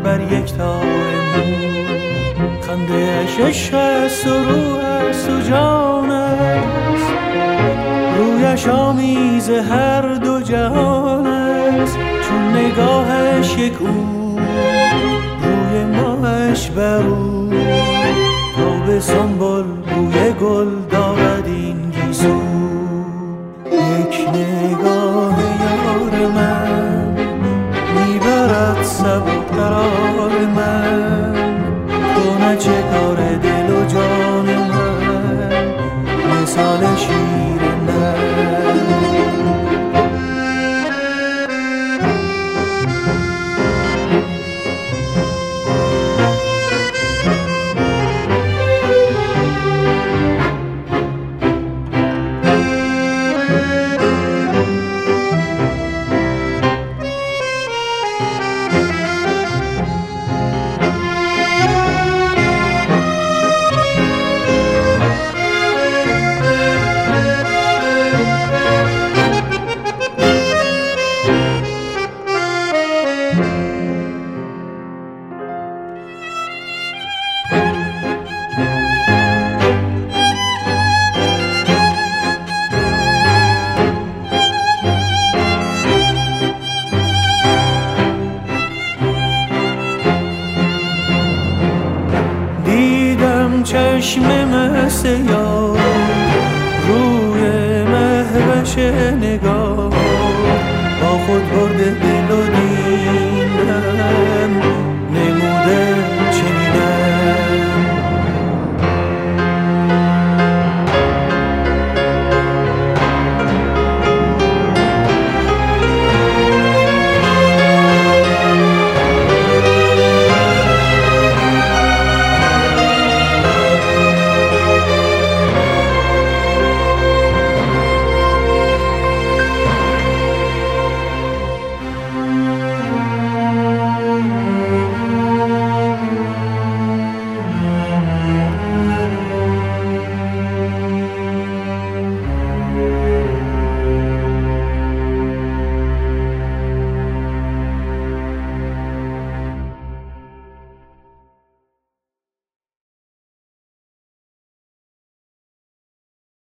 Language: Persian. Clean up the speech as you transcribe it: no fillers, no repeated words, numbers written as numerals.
بر یک تار مو، خنده‌اش عشق است و روح است و جان است، رویش آمیز هر دو جهان است. چون نگاهش یک او، روی ماهش بر او، تا به سنبل بوی گل دارد این گیسو. یک نگاه یار من میبرد سبک قرار من، تو نه چه کار دل و جان من، مثال شیر من. چشم مست یار روی مهوش نگاه،